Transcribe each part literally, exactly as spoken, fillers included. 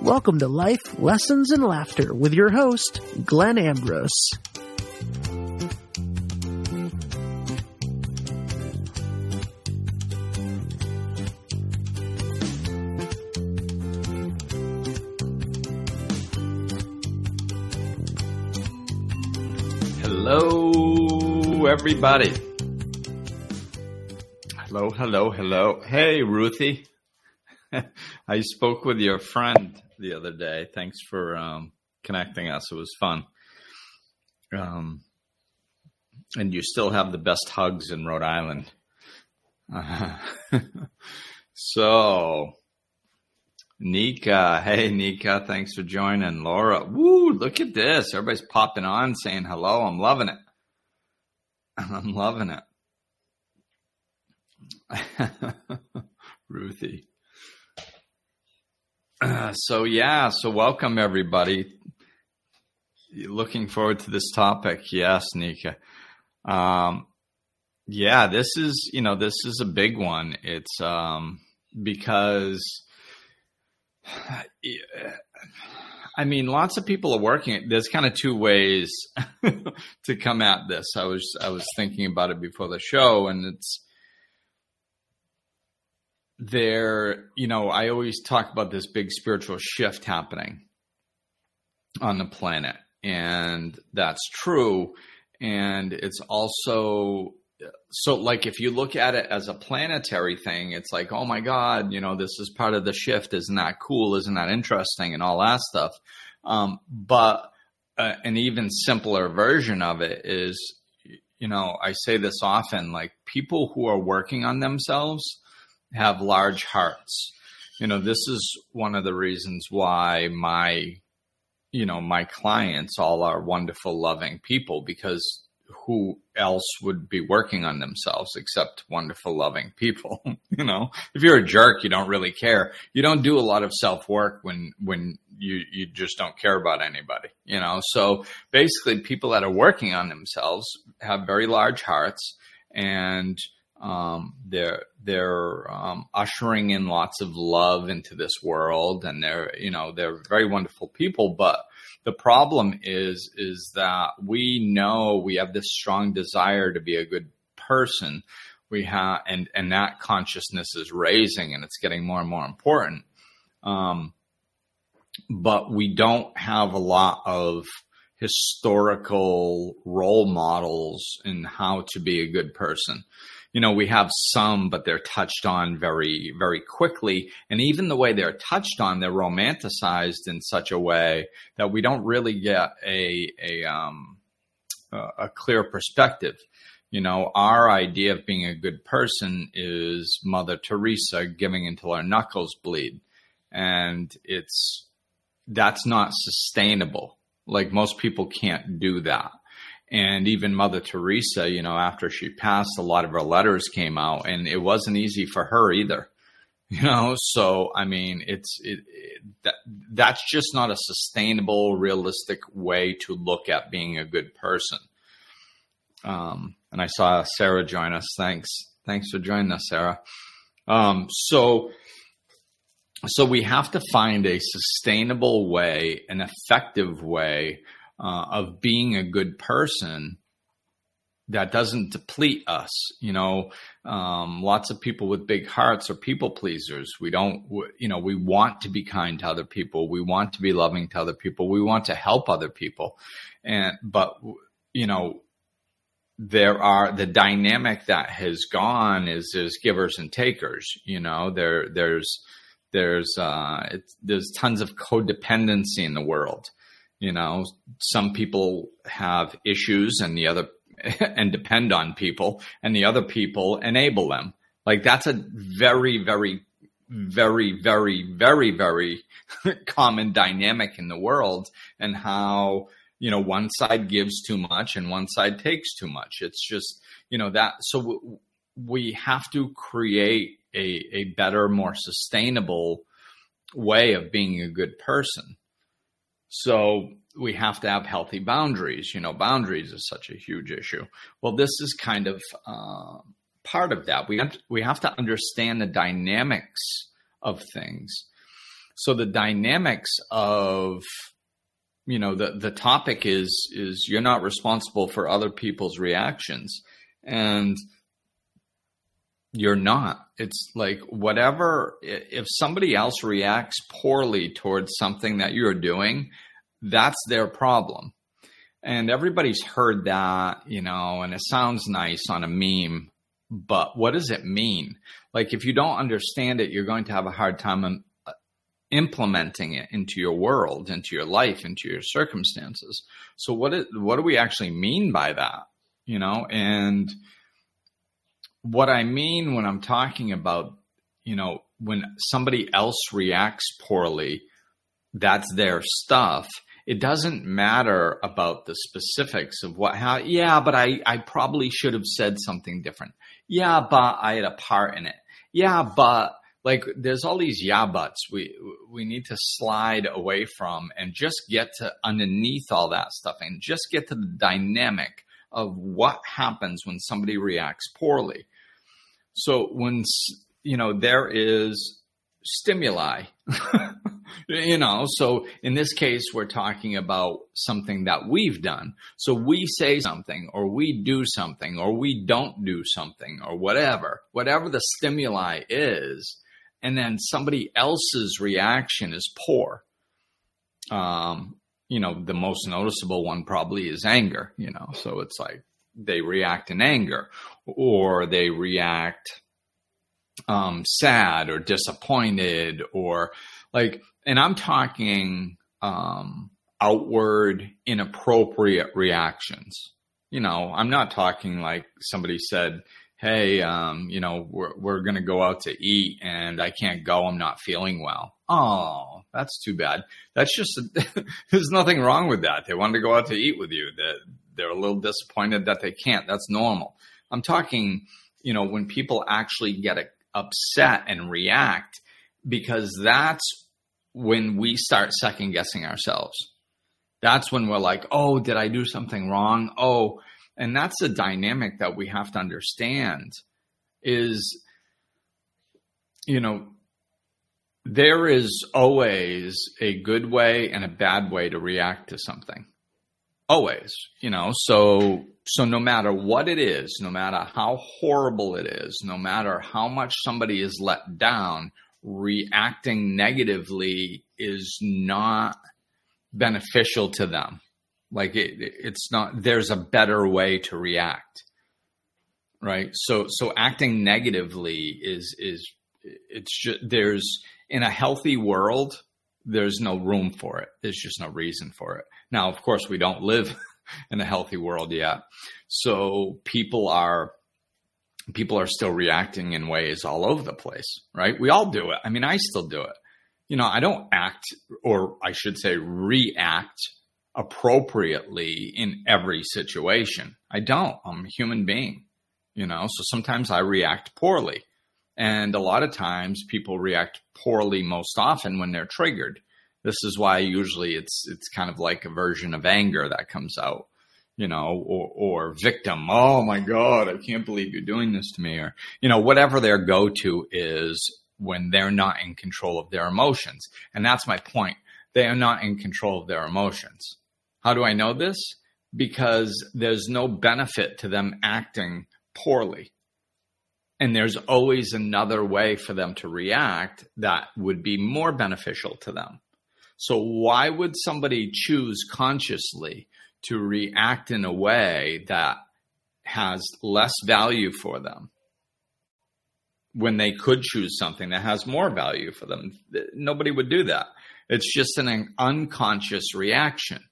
Welcome to Life, Lessons, and Laughter with your host, Glenn Ambrose. Hello, everybody. Hello, hello, hello. Hey, Ruthie. I spoke with your friend the other day. Thanks for um, connecting us. It was fun. Um, and you still have the best hugs in Rhode Island. Uh, so, Nika. Hey, Nika. Thanks for joining. Laura. Woo, look at this. Everybody's popping on saying hello. I'm loving it. I'm loving it. Ruthie. Uh, so, yeah, so welcome, everybody. Looking forward to this topic. Yes, Nika. Um, yeah, this is, you know, this is a big one. It's um, because, I mean, lots of people are working. There's kind of two ways to come at this. I was, I was thinking about it before the show, and it's, There, you know, I always talk about this big spiritual shift happening on the planet, and that's true. And it's also, so like, if you look at it as a planetary thing, it's like, oh my God, you know, this is part of the shift. Isn't that cool? Isn't that interesting? And all that stuff. Um, but uh, an even simpler version of it is, you know, I say this often, like, people who are working on themselves have large hearts. You know, this is one of the reasons why my, you know, my clients all are wonderful, loving people, because who else would be working on themselves except wonderful, loving people? You know, if you're a jerk, you don't really care. You don't do a lot of self-work when, when you, you just don't care about anybody, you know? So basically, people that are working on themselves have very large hearts, and Um, they're, they're, um, ushering in lots of love into this world, and they're, you know, they're very wonderful people. But the problem is, is that we know we have this strong desire to be a good person. We have, and, and that consciousness is raising, and it's getting more and more important. Um, but we don't have a lot of historical role models in how to be a good person. You know, we have some, but they're touched on very, very quickly. And even the way they're touched on, they're romanticized in such a way that we don't really get a, a, um, a clear perspective. You know, our idea of being a good person is Mother Teresa giving until our knuckles bleed. And it's, that's not sustainable. Like, most people can't do that. And even Mother Teresa, you know, after she passed, a lot of her letters came out, and it wasn't easy for her either, you know? So, I mean, it's, it, it, that, that's just not a sustainable, realistic way to look at being a good person. Um, and I saw Sarah join us. Thanks. Thanks for joining us, Sarah. Um, so, so we have to find a sustainable way, an effective way Uh, of being a good person that doesn't deplete us. You know, um, lots of people with big hearts are people pleasers. We don't, you know, we want to be kind to other people. We want to be loving to other people. We want to help other people. And, but, you know, there are, the dynamic that has gone is there's givers and takers. You know, there, there's, there's, uh, it's, there's tons of codependency in the world. You know, some people have issues and the other, and depend on people, and the other people enable them. Like, that's a very, very, very, very, very, very common dynamic in the world, and how, you know, one side gives too much and one side takes too much. It's just, you know, that, so we have to create a, a better, more sustainable way of being a good person. So we have to have healthy boundaries. You know, boundaries is such a huge issue. Well, this is kind of uh, part of that. We have to, we have to understand the dynamics of things. So the dynamics of, you know, the, the topic is, is you're not responsible for other people's reactions, and you're not. It's like whatever, if somebody else reacts poorly towards something that you're doing, that's their problem. And everybody's heard that, you know, and it sounds nice on a meme, but what does it mean? Like, if you don't understand it, you're going to have a hard time implementing it into your world, into your life, into your circumstances. So what is, what do we actually mean by that? You know, and what I mean when I'm talking about, you know, when somebody else reacts poorly, that's their stuff. It doesn't matter about the specifics of what, how, yeah, but I, I probably should have said something different. Yeah, but I had a part in it. Yeah, but like there's all these yeah buts we, we need to slide away from and just get to underneath all that stuff and just get to the dynamic of what happens when somebody reacts poorly. So when, you know, there is stimuli, you know, so in this case, we're talking about something that we've done. So we say something, or we do something, or we don't do something, or whatever, whatever the stimuli is, and then somebody else's reaction is poor. Um, you know, the most noticeable one probably is anger, you know, so it's like they react in anger, or they react um, sad or disappointed, or like, and I'm talking um, outward inappropriate reactions. You know, I'm not talking like somebody said, hey, um, you know, we're, we're going to go out to eat and I can't go. I'm not feeling well. Oh, that's too bad. That's just, a, there's nothing wrong with that. They wanted to go out to eat with you. That they're a little disappointed that they can't. That's normal. I'm talking, you know, when people actually get upset and react, because that's when we start second guessing ourselves. That's when we're like, oh, did I do something wrong? Oh, and that's a dynamic that we have to understand is, you know, there is always a good way and a bad way to react to something. Always, you know, so, so no matter what it is, no matter how horrible it is, no matter how much somebody is let down, reacting negatively is not beneficial to them. Like it, it's not, there's a better way to react, right? So, so acting negatively is, is, it's just, there's, in a healthy world, there's no room for it. There's just no reason for it. Now, of course, we don't live in a healthy world yet. So people are, people are still reacting in ways all over the place, right? We all do it. I mean, I still do it. You know, I don't act, or I should say react appropriately in every situation. I don't. I'm a human being, you know, so sometimes I react poorly. And a lot of times people react poorly most often when they're triggered. This is why usually it's it's kind of like a version of anger that comes out, you know, or, or victim. Oh, my God, I can't believe you're doing this to me. Or, you know, whatever their go-to is when they're not in control of their emotions. And that's my point. They are not in control of their emotions. How do I know this? Because there's no benefit to them acting poorly. And there's always another way for them to react that would be more beneficial to them. So why would somebody choose consciously to react in a way that has less value for them when they could choose something that has more value for them? Nobody would do that. It's just an unconscious reaction.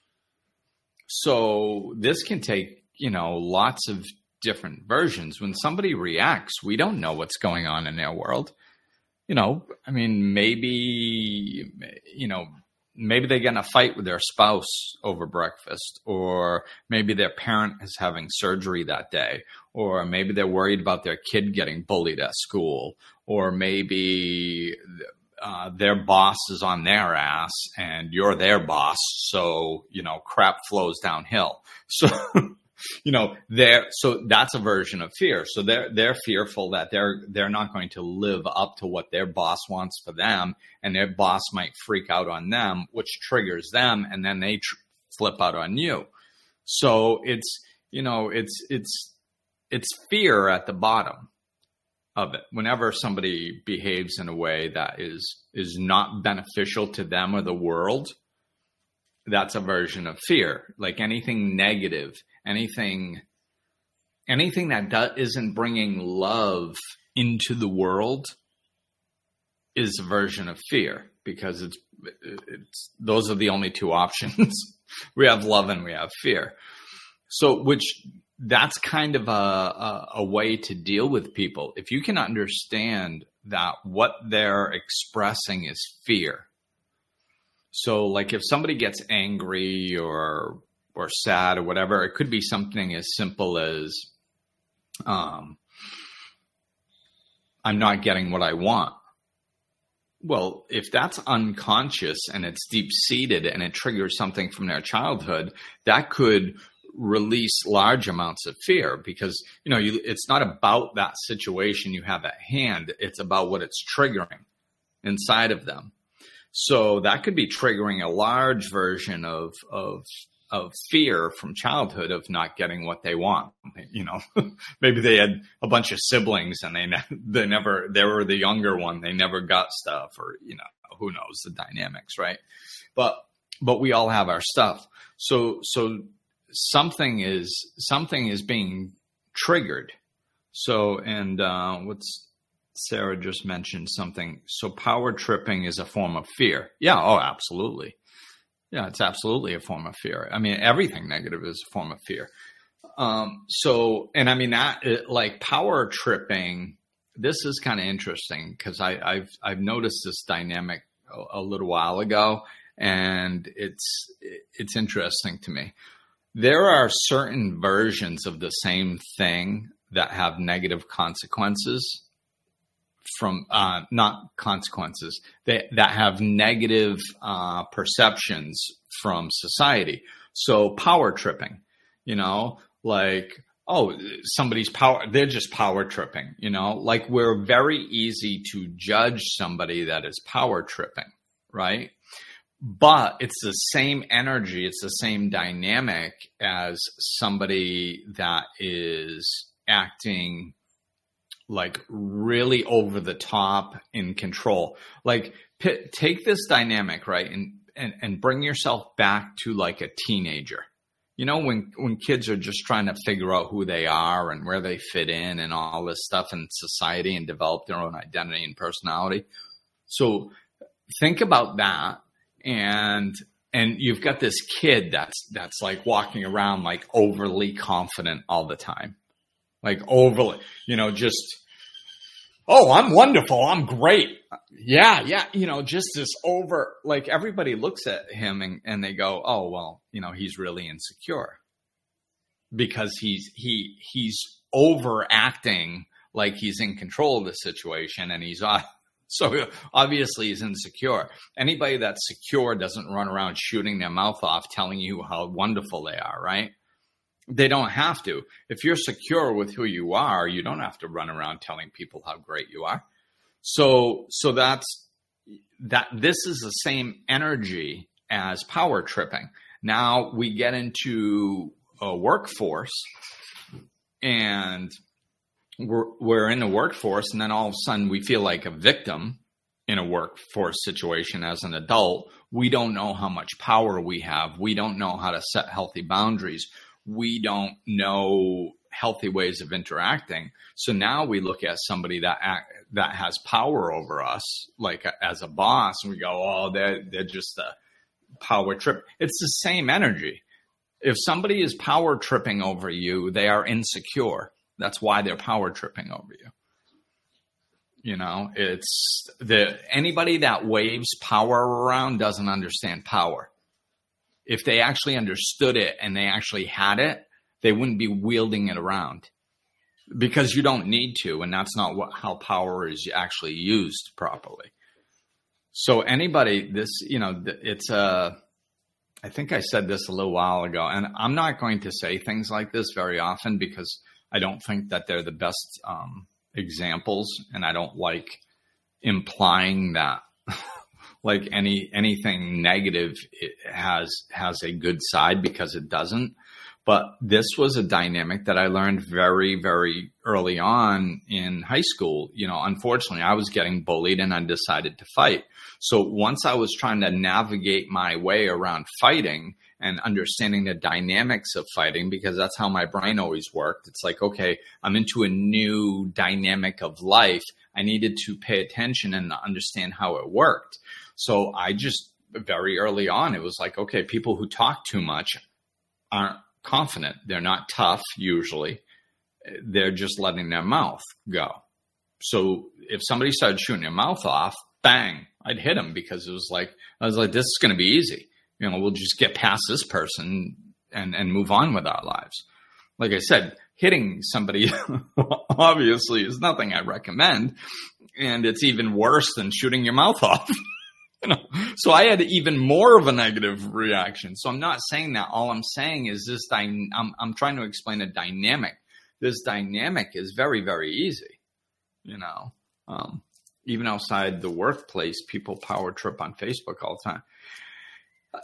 So this can take, you know, lots of different versions. When somebody reacts, we don't know what's going on in their world. You know, I mean, maybe, you know, maybe they get in a fight with their spouse over breakfast, or maybe their parent is having surgery that day, or maybe they're worried about their kid getting bullied at school, or maybe uh, their boss is on their ass and you're their boss. So, you know, crap flows downhill. So, you know, they're, so that's a version of fear. So they're, they're fearful that they're, they're not going to live up to what their boss wants for them, and their boss might freak out on them, which triggers them, and then they tr- flip out on you. So it's, you know, it's, it's, it's fear at the bottom of it. Whenever somebody behaves in a way that is, is not beneficial to them or the world, that's a version of fear. Like anything negative, anything, anything that do, isn't bringing love into the world is a version of fear, because it's, it's, those are the only two options. We have love and we have fear. So, which that's kind of a, a, a way to deal with people. If you can understand that what they're expressing is fear. So like if somebody gets angry or or sad or whatever, it could be something as simple as, um, I'm not getting what I want. Well, if that's unconscious and it's deep-seated and it triggers something from their childhood, that could release large amounts of fear, because, you know, you, it's not about that situation you have at hand. It's about what it's triggering inside of them. So that could be triggering a large version of, of, of fear from childhood of not getting what they want. You know, maybe they had a bunch of siblings and they, ne- they never, they were the younger one. They never got stuff, or, you know, who knows the dynamics, right? But, but we all have our stuff. So, so something is, something is being triggered. So, and, uh, what's, Sarah just mentioned something. So power tripping is a form of fear. Yeah. Oh, absolutely. Yeah. It's absolutely a form of fear. I mean, everything negative is a form of fear. Um, so, and I mean that it, like power tripping, this is kind of interesting, because I I've, I've noticed this dynamic a, a little while ago, and it's, it's interesting to me. There are certain versions of the same thing that have negative consequences from, uh, not consequences, they, that have negative, uh, perceptions from society. So power tripping, you know, like, oh, somebody's power, they're just power tripping, you know, like we're very easy to judge somebody that is power tripping, right? But it's the same energy, it's the same dynamic as somebody that is acting like really over the top, in control. Like p- take this dynamic, right? And, and, and bring yourself back to like a teenager. You know, when, when kids are just trying to figure out who they are and where they fit in and all this stuff in society and develop their own identity and personality. So think about that. And, and you've got this kid that's, that's like walking around like overly confident all the time. Like overly, you know, just, oh, I'm wonderful. I'm great. Yeah. Yeah. You know, just this over, like everybody looks at him and, and they go, oh, well, you know, he's really insecure because he's, he, he's overacting like he's in control of the situation, and he's on. So obviously he's insecure. Anybody that's secure doesn't run around shooting their mouth off, telling you how wonderful they are, right? They don't have to. If you're secure with who you are, you don't have to run around telling people how great you are. So, so that's that. This is the same energy as power tripping. Now we get into a workforce, and we're, we're in the workforce, and then all of a sudden we feel like a victim in a workforce situation as an adult. We don't know how much power we have. We don't know how to set healthy boundaries. We don't know healthy ways of interacting. So now we look at somebody that act, that has power over us, like a, as a boss, and we go, oh, they're, they're just a power trip. It's the same energy. If somebody is power tripping over you, they are insecure. That's why they're power tripping over you. You know, it's the, anybody that waves power around doesn't understand power. If they actually understood it and they actually had it, they wouldn't be wielding it around, because you don't need to. And that's not what, how power is actually used properly. So anybody, this, you know, it's a, I think I said this a little while ago, and I'm not going to say things like this very often because I don't think that they're the best um, examples, and I don't like implying that like any anything negative it has has a good side, because it doesn't. But this was a dynamic that I learned very, very early on in high school. You know, unfortunately, I was getting bullied and I decided to fight. So once I was trying to navigate my way around fighting and understanding the dynamics of fighting, because that's how my brain always worked. It's like, okay, I'm into a new dynamic of life. I needed to pay attention and understand how it worked. So I just very early on, it was like, okay, people who talk too much aren't confident. They're not tough usually. They're just letting their mouth go. So if somebody started shooting their mouth off, bang, I'd hit them, because it was like, I was like, this is going to be easy. You know, we'll just get past this person and, and move on with our lives. Like I said, hitting somebody obviously is nothing I recommend. And it's even worse than shooting your mouth off. You know, so I had even more of a negative reaction. So I'm not saying that. All I'm saying is this, dy- I'm, I'm trying to explain a dynamic. This dynamic is very, very easy. You know, um, even outside the workplace, people power trip on Facebook all the time. Uh,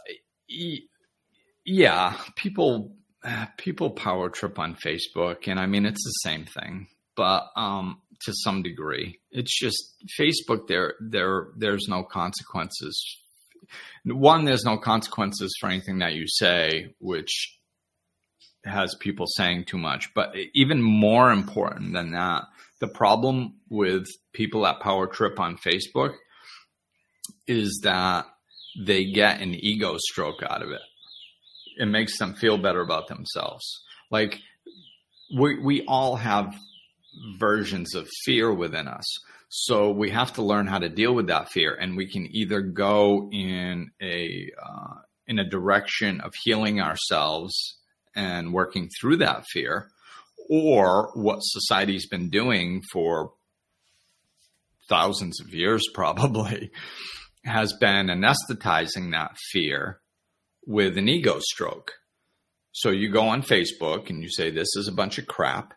yeah, people, uh, people power trip on Facebook. And I mean, it's the same thing, but, um, to some degree, it's just Facebook. There, there, there's no consequences. One, there's no consequences for anything that you say, which has people saying too much. But even more important than that, the problem with people that power trip on Facebook is that they get an ego stroke out of it. It makes them feel better about themselves. Like we, we all have versions of fear within us. So we have to learn how to deal with that fear. And we can either go in a, uh, in a direction of healing ourselves and working through that fear, or what society's been doing for thousands of years probably has been anesthetizing that fear with an ego stroke. So you go on Facebook and you say, this is a bunch of crap.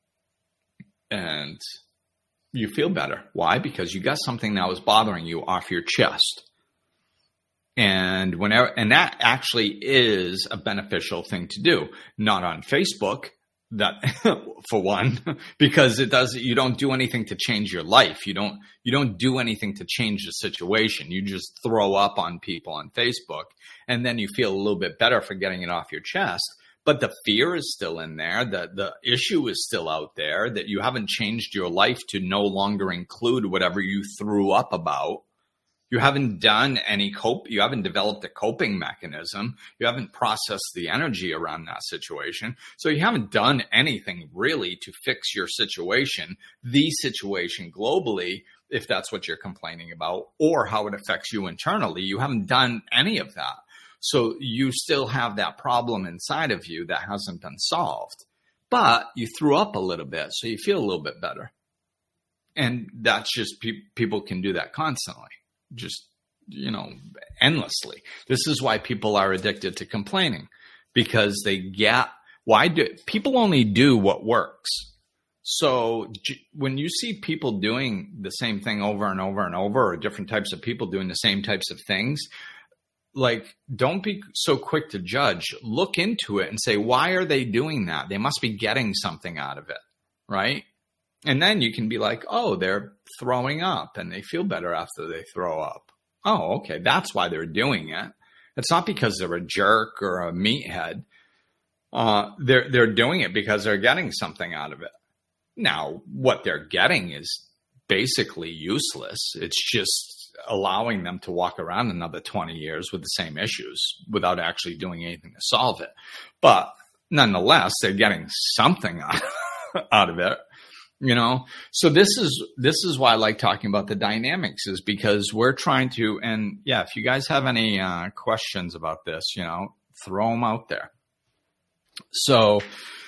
And you feel better. Why? Because you got something that was bothering you off your chest. And whenever, and that actually is a beneficial thing to do. Not on Facebook, that for one, because it does, you don't do anything to change your life. You don't, you don't do anything to change the situation. You just throw up on people on Facebook, and then you feel a little bit better for getting it off your chest. But the fear is still in there. The, the issue is still out there, that you haven't changed your life to no longer include whatever you threw up about. You haven't done any cope. You haven't developed a coping mechanism. You haven't processed the energy around that situation. So you haven't done anything really to fix your situation, the situation globally, if that's what you're complaining about, or how it affects you internally. You haven't done any of that. So you still have that problem inside of you that hasn't been solved, but you threw up a little bit, so you feel a little bit better. And that's just, pe- people can do that constantly, just, you know, endlessly. This is why people are addicted to complaining, because they get, why do, people only do what works. So j- when you see people doing the same thing over and over and over, or different types of people doing the same types of things, like, don't be so quick to judge. Look into it and say, why are they doing that? They must be getting something out of it, right? And then you can be like, oh, they're throwing up and they feel better after they throw up. Oh, okay, that's why they're doing it. It's not because they're a jerk or a meathead. Uh, they're they're doing it because they're getting something out of it. Now, what they're getting is basically useless. It's just allowing them to walk around another twenty years with the same issues without actually doing anything to solve it. But nonetheless, they're getting something out, out of it, you know? So this is, this is why I like talking about the dynamics, is because we're trying to, and yeah, if you guys have any uh, questions about this, you know, throw them out there. So,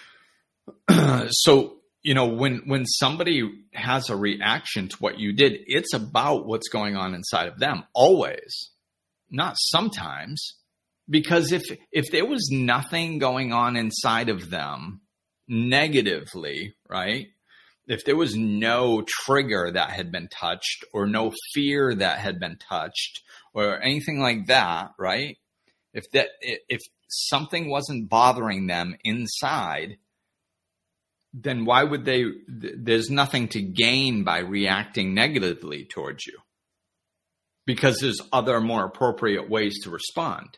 so, you know, when, when somebody has a reaction to what you did, it's about what's going on inside of them always, not sometimes, Because if if there was nothing going on inside of them negatively, right? If there was no trigger that had been touched or no fear that had been touched or anything like that, right? If that if something wasn't bothering them inside, then why would they, there's nothing to gain by reacting negatively towards you, because there's other more appropriate ways to respond.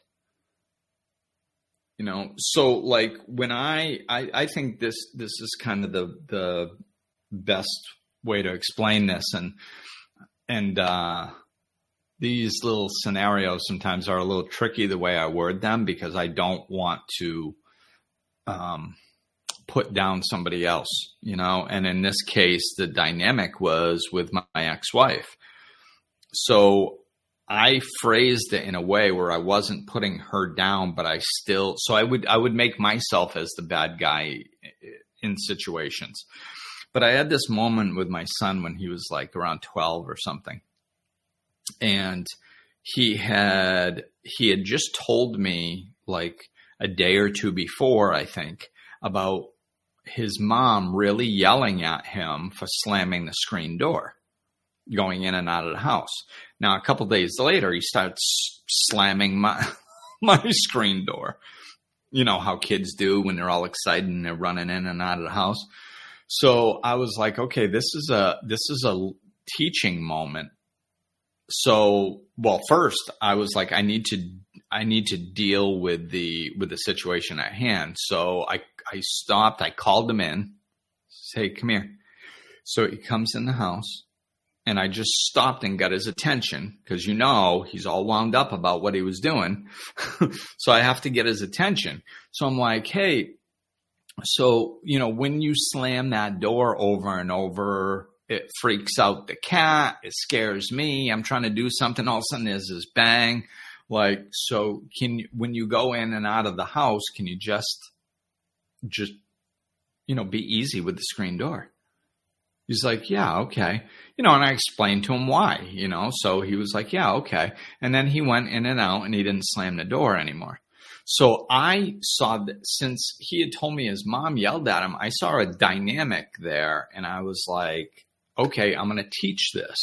You know, so like when I, I, I think this, this is kind of the, the best way to explain this. And, and, uh, these little scenarios sometimes are a little tricky the way I word them, because I don't want to, um, put down somebody else, you know, and in this case, the dynamic was with my, my ex-wife. So I phrased it in a way where I wasn't putting her down, but I still, so I would, I would make myself as the bad guy in situations. But I had this moment with my son when he was like around twelve or something. And he had, he had just told me like a day or two before, I think, about his mom really yelling at him for slamming the screen door, going in and out of the house. Now, a couple days later, he starts slamming my, my screen door. You know how kids do when they're all excited and they're running in and out of the house. So I was like, okay, this is a, this is a teaching moment. So, well, first I was like, I need to, I need to deal with the, with the situation at hand. So I, I stopped, I called him in, say, come here. So he comes in the house and I just stopped and got his attention, because, you know, he's all wound up about what he was doing. So I have to get his attention. So I'm like, hey, so, you know, when you slam that door over and over, it freaks out the cat. It scares me. I'm trying to do something. All of a sudden there's this bang. Like, so can you, when you go in and out of the house, can you just, just, you know, be easy with the screen door? He's like, yeah, okay. You know, and I explained to him why, you know, so he was like, yeah, okay. And then he went in and out and he didn't slam the door anymore. So I saw that since he had told me his mom yelled at him, I saw a dynamic there and I was like, okay, I'm going to teach this.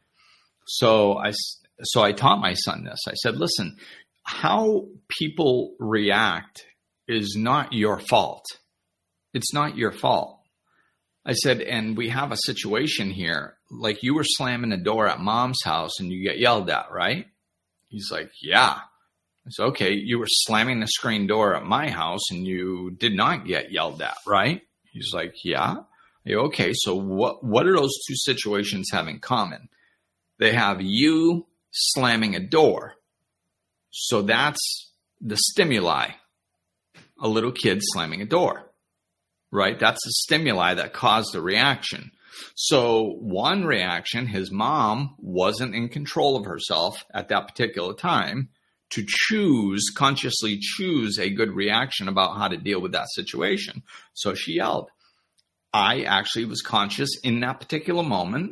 So I, so I taught my son this. I said, listen, how people react is not your fault. It's not your fault. I said, and we have a situation here, like you were slamming the door at mom's house and you get yelled at, right? He's like, yeah. I said, okay, you were slamming the screen door at my house and you did not get yelled at, right? He's like, yeah. I go, okay, so what, what do those two situations have in common? They have you slamming a door. So that's the stimuli, a little kid slamming a door. Right? That's the stimuli that caused the reaction. So one reaction, his mom wasn't in control of herself at that particular time to choose, consciously choose a good reaction about how to deal with that situation. So she yelled. I actually was conscious in that particular moment,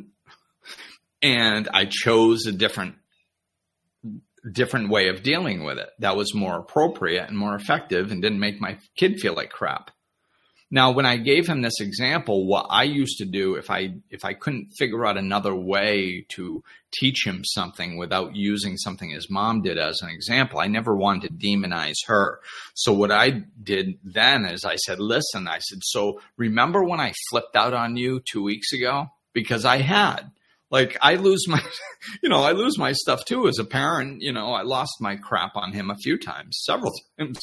and I chose a different, different way of dealing with it that was more appropriate and more effective and didn't make my kid feel like crap. Now, when I gave him this example, what I used to do if I if I couldn't figure out another way to teach him something without using something his mom did as an example, I never wanted to demonize her. So what I did then is I said, listen, I said, so remember when I flipped out on you two weeks ago? Because I had. Like, I lose my, you know, I lose my stuff too as a parent. You know, I lost my crap on him a few times, several times.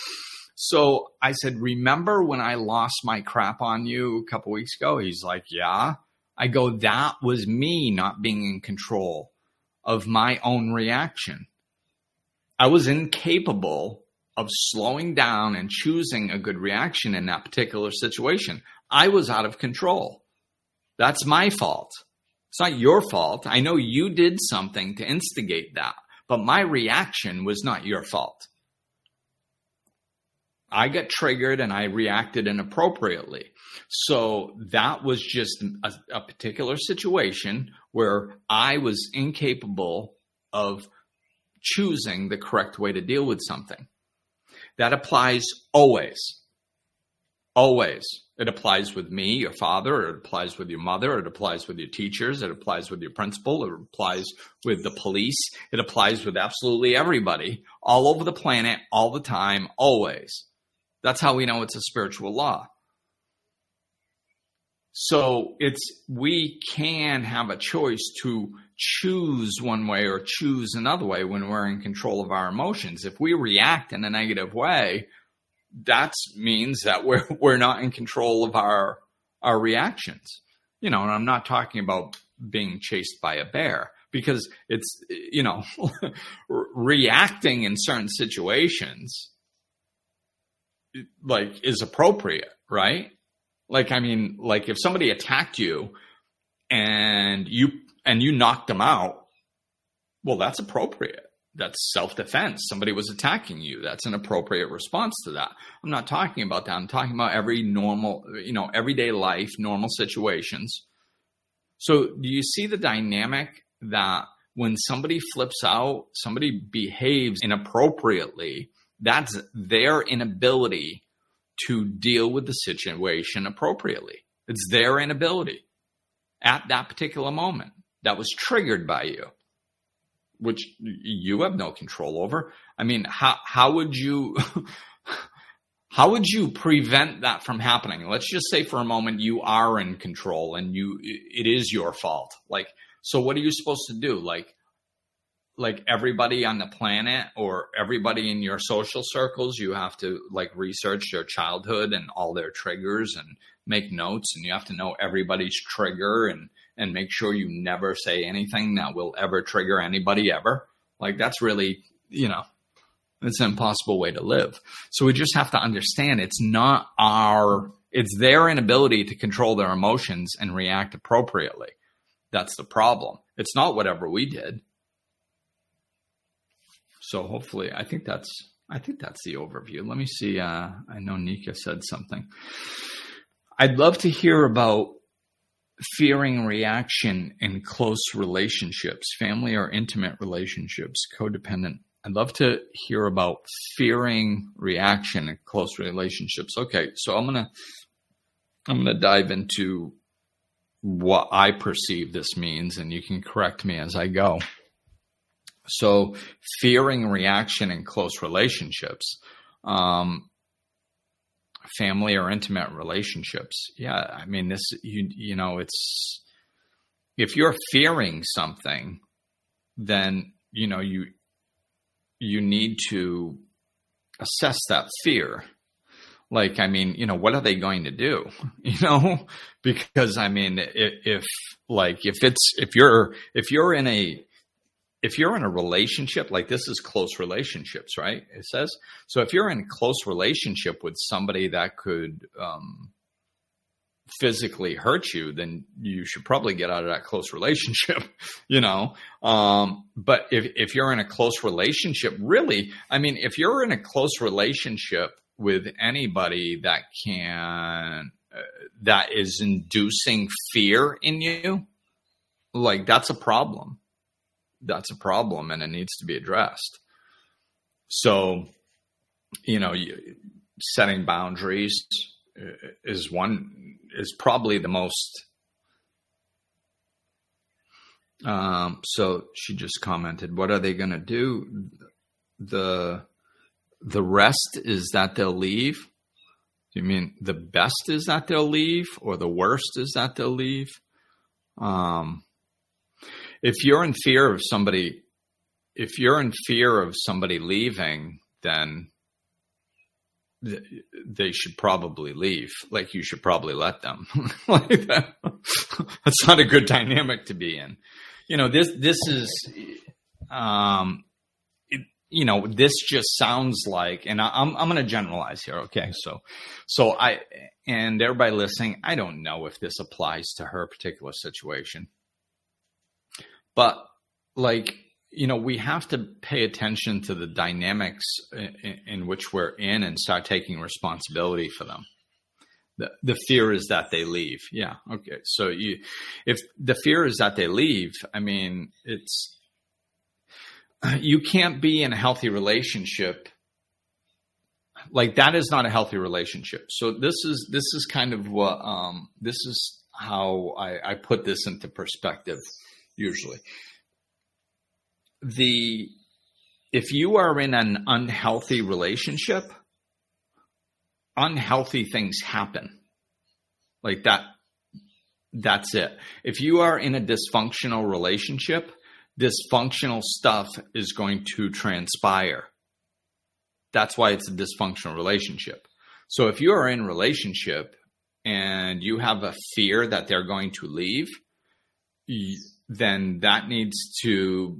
So I said, remember when I lost my crap on you a couple weeks ago? He's like, yeah. I go, that was me not being in control of my own reaction. I was incapable of slowing down and choosing a good reaction in that particular situation. I was out of control. That's my fault. It's not your fault. I know you did something to instigate that, but my reaction was not your fault. I got triggered and I reacted inappropriately. So that was just a, a particular situation where I was incapable of choosing the correct way to deal with something. That applies always. Always. It applies with me, your father. It applies with your mother. It applies with your teachers. It applies with your principal. It applies with the police. It applies with absolutely everybody all over the planet, all the time, always. That's how we know it's a spiritual law. So it's, we can have a choice to choose one way or choose another way when we're in control of our emotions. If we react in a negative way, that means that we're we're not in control of our our reactions. You know, and I'm not talking about being chased by a bear, because it's, you know, reacting in certain situations like is appropriate, right? Like, I mean, like if somebody attacked you and you and you knocked them out, well, that's appropriate. That's self-defense. Somebody was attacking you. That's an appropriate response to that. I'm not talking about that. I'm talking about every normal, you know, everyday life, normal situations. So do you see the dynamic that when somebody flips out, somebody behaves inappropriately, that's their inability to deal with the situation appropriately. It's their inability at that particular moment that was triggered by you, which you have no control over. I mean, how how would you how would you prevent that from happening? Let's just say for a moment you are in control and you it is your fault. Like, so what are you supposed to do? Like, like everybody on the planet or everybody in your social circles, you have to like research their childhood and all their triggers and make notes, and you have to know everybody's trigger and and make sure you never say anything that will ever trigger anybody ever. Like, that's really, you know, it's an impossible way to live. So we just have to understand it's not our, it's their inability to control their emotions and react appropriately. That's the problem. It's not whatever we did. So hopefully, I think that's, I think that's the overview. Let me see. Uh, I know Nika said something. I'd love to hear about fearing reaction in close relationships, family or intimate relationships, codependent. I'd love to hear about fearing reaction in close relationships. Okay, so I'm gonna I'm gonna dive into what I perceive this means, and you can correct me as I go. So, fearing reaction in close relationships. Um, family or intimate relationships. Yeah. I mean, this, you, you know, it's, if you're fearing something, then, you know, you, you need to assess that fear. Like, I mean, you know, what are they going to do? You know, because I mean, if, if like, if it's, if you're, if you're in a, If you're in a relationship, like this is close relationships, right? It says. So if you're in a close relationship with somebody that could um, physically hurt you, then you should probably get out of that close relationship, you know? Um, but if, if you're in a close relationship, really, I mean, if you're in a close relationship with anybody that can, uh, that is inducing fear in you, like that's a problem. That's a problem, and it needs to be addressed. So, you know, setting boundaries is one, is probably the most. Um, so she just commented, what are they going to do? The, the rest is that they'll leave. Do you mean the best is that they'll leave, or the worst is that they'll leave? Um, If you're in fear of somebody, if you're in fear of somebody leaving, then th- they should probably leave. Like, you should probably let them. Like that. That's not a good dynamic to be in. You know, this, this is, um, it, you know, this just sounds like, and I, I'm, I'm going to generalize here. Okay. So, so I, and everybody listening, I don't know if this applies to her particular situation. But like, you know, we have to pay attention to the dynamics in, in which we're in and start taking responsibility for them. The, the fear is that they leave. Yeah. Okay. So you, if the fear is that they leave, I mean, it's, you can't be in a healthy relationship. Like that is not a healthy relationship. So this is, this is kind of what, um, this is how I, I put this into perspective usually. The, if you are in an unhealthy relationship, unhealthy things happen. Like that, that's it. If you are in a dysfunctional relationship, dysfunctional stuff is going to transpire. That's why it's a dysfunctional relationship. So if you are in a relationship and you have a fear that they're going to leave, then that needs to,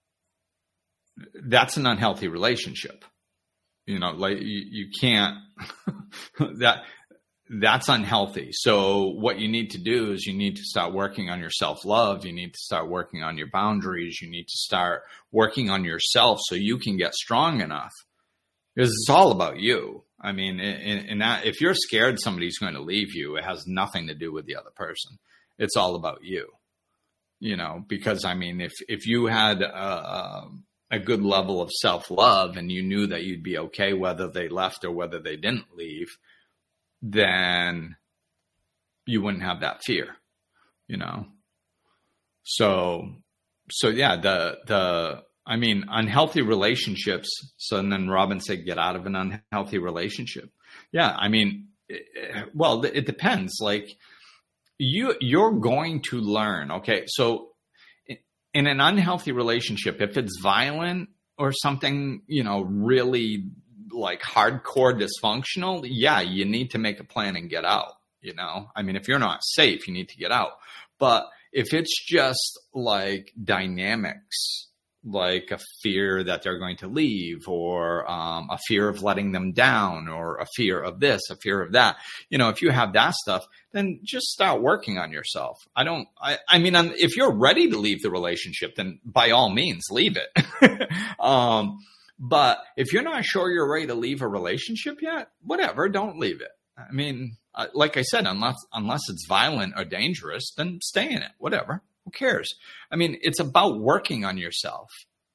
that's an unhealthy relationship. You know, like you, you can't, that, that's unhealthy. So what you need to do is you need to start working on your self-love. You need to start working on your boundaries. You need to start working on yourself so you can get strong enough. Because it's all about you. I mean, in, in that, if you're scared somebody's going to leave you, it has nothing to do with the other person. It's all about you, you know, because I mean, if, if you had a, a good level of self-love and you knew that you'd be okay whether they left or whether they didn't leave, then you wouldn't have that fear, you know? So, so yeah, the, the, I mean, unhealthy relationships. So and then Robin said, get out of an unhealthy relationship. Yeah. I mean, it, well, it depends. Like you, you're going to learn. Okay. So in an unhealthy relationship, if it's violent or something, you know, really like hardcore dysfunctional, yeah, you need to make a plan and get out, you know? I mean, if you're not safe, you need to get out. But if it's just like dynamics, like a fear that they're going to leave or um, a fear of letting them down or a fear of this, a fear of that, you know, if you have that stuff, then just start working on yourself. I don't, I, I mean, if you're ready to leave the relationship, then by all means, leave it. um, But if you're not sure you're ready to leave a relationship yet, whatever, don't leave it. I mean, uh, like I said, unless unless it's violent or dangerous, then stay in it, whatever. Who cares? I mean, it's about working on yourself.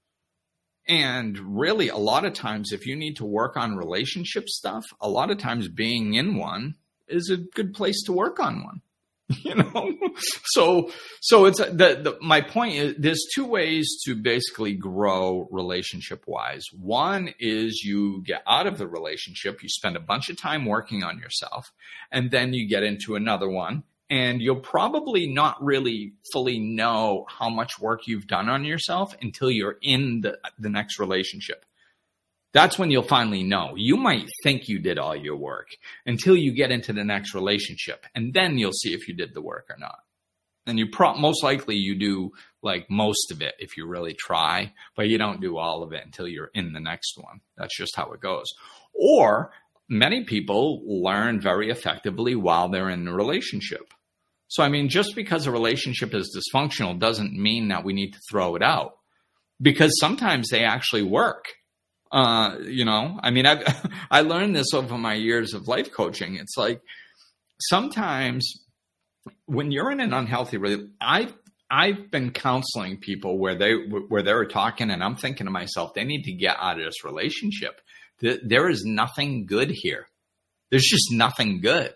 And really, a lot of times, if you need to work on relationship stuff, a lot of times being in one is a good place to work on one. You know, so, so it's the, the, my point is there's two ways to basically grow relationship wise. One is you get out of the relationship, you spend a bunch of time working on yourself, and then you get into another one, and you'll probably not really fully know how much work you've done on yourself until you're in the, the next relationship. That's when you'll finally know. You might think you did all your work until you get into the next relationship, and then you'll see if you did the work or not. And you pro- most likely you do like most of it if you really try, but you don't do all of it until you're in the next one. That's just how it goes. Or many people learn very effectively while they're in a relationship. So, I mean, just because a relationship is dysfunctional doesn't mean that we need to throw it out, because sometimes they actually work. Uh, you know, I mean, I I learned this over my years of life coaching. It's like sometimes when you're in an unhealthy relationship, I've I've been counseling people where they where they were talking, and I'm thinking to myself, they need to get out of this relationship. There is nothing good here. There's just nothing good.